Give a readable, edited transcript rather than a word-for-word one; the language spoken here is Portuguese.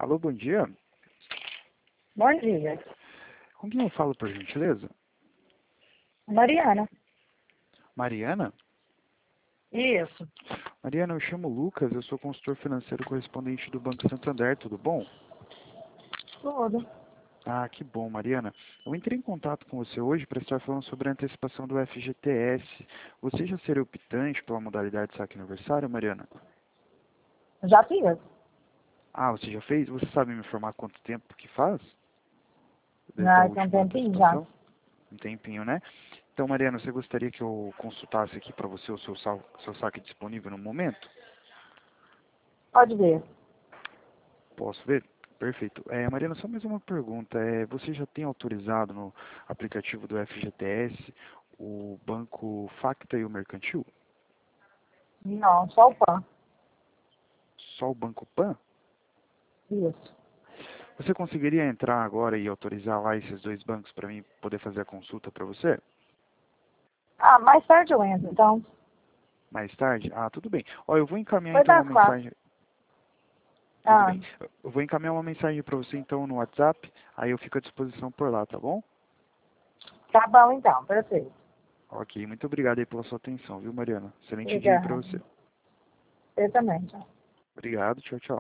Alô, bom dia. Bom dia. Com quem eu falo, por gentileza? Mariana. Mariana? Isso. Mariana, eu chamo Lucas, eu sou consultor financeiro correspondente do Banco Santander, tudo bom? Tudo. Ah, que bom, Mariana. Eu entrei em contato com você hoje para estar falando sobre a antecipação do FGTS. Você já seria optante pela modalidade saque aniversário, Mariana? Já fiz. Ah, você já fez? Você sabe me informar quanto tempo que faz? Da Ah, tem um última tempinho já. antecipação? Um tempinho, né? Então, Mariana, você gostaria que eu consultasse aqui para você o seu saque disponível no momento? Pode ver. Posso ver? Perfeito. Mariana, só mais uma pergunta. Você já tem autorizado no aplicativo do FGTS o banco Facta e o Mercantil? Não, só o PAN. Só o Banco Pan? Isso. Você conseguiria entrar agora e autorizar lá esses dois bancos para mim poder fazer a consulta para você? Ah, mais tarde eu entro, então. Mais tarde? Ah, tudo bem. Ó, eu vou encaminhar Foi então uma das 4. mensagem. Tudo Ah, bem. Eu vou encaminhar uma mensagem para você então no WhatsApp, aí eu fico à disposição por lá, tá bom? tá bom então. Perfeito. Ok, muito obrigado aí pela sua atenção, viu, Mariana? Excelente dia aí para Obrigada. você. Eu também, tchau. Obrigado, tchau, tchau.